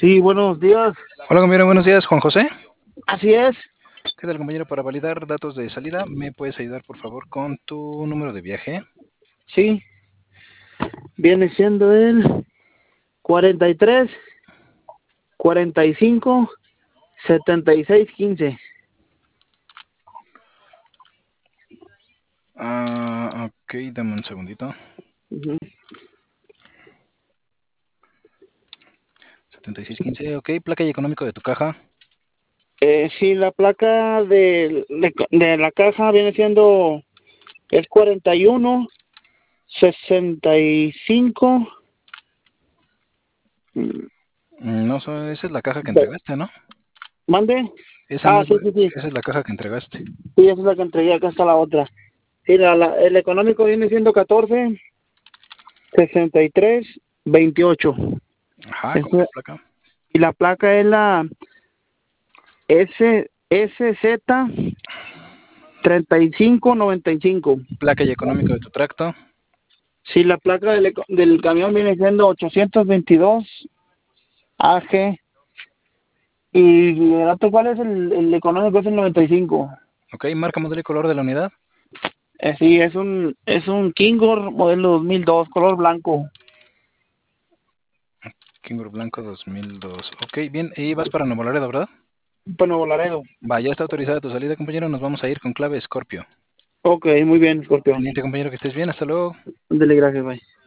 Sí, buenos días. Hola compañero, buenos días, Juan José. Así es. ¿Qué tal compañero? Para validar datos de salida, ¿me puedes ayudar por favor con tu número de viaje? Sí, viene siendo el 43 45 76 15. Ok, dame un segundito. Ujú. 7615, ok, placa y económico de tu caja. Sí, la placa de la caja viene siendo es 41 65. No, esa es la caja que entregaste, ¿no? ¿Mande? Esa no es Sí, sí, sí. esa es la caja que entregaste. Sí, esa es la que entregué. Acá está la otra. Sí, el económico viene siendo 14 63 28. Ajá, ¿cómo es Esa- la placa? y la placa es la SZ 3595. Placa y económico de tu tracto. Si la placa del camión viene siendo 822 AG. Y el dato, ¿cuál es el económico? Es el 95. Ok, marca, modelo y color de la unidad. Sí, es un Kingor modelo 2002, color blanco. Kingur Blanco 2002. Ok, bien, y vas para Nuevo Laredo, ¿verdad? Nuevo Laredo. Va, ya está autorizada tu salida, compañero. Nos vamos a ir con clave Scorpio. Ok, muy bien, Scorpio. Teniente compañero, que estés bien. Hasta luego. Dele, gracias, bye.